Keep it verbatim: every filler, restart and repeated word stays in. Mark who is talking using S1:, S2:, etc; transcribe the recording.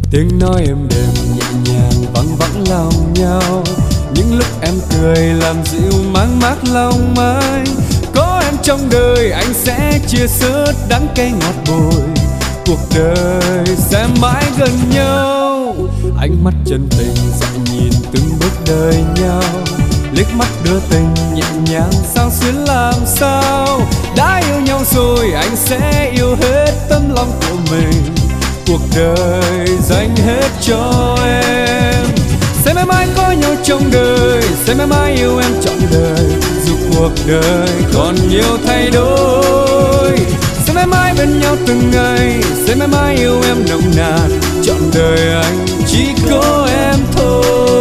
S1: Tiếng nói êm đềm nhẹ nhàng văng vẳng lòng nhau, những lúc em cười làm dịu mang mát lòng anh. Có em trong đời anh sẽ chia sớt đắng cay ngọt bùi, cuộc đời sẽ mãi gần nhau. Ánh mắt chân tình dạy nhìn từng bước đời nhau, liếc mắt đưa tình nhẹ nhàng sao xuyến làm sao. Đã yêu nhau rồi anh sẽ yêu hết tấm lòng của mình, cuộc đời dành hết cho em. Sẽ mãi mãi có nhau trong đời, sẽ mãi mãi yêu em trọn đời, dù cuộc đời còn nhiều thay đổi. Sẽ mãi mãi bên nhau từng ngày, sẽ mãi mãi yêu em nồng nàn, trọn đời anh chỉ có em thôi.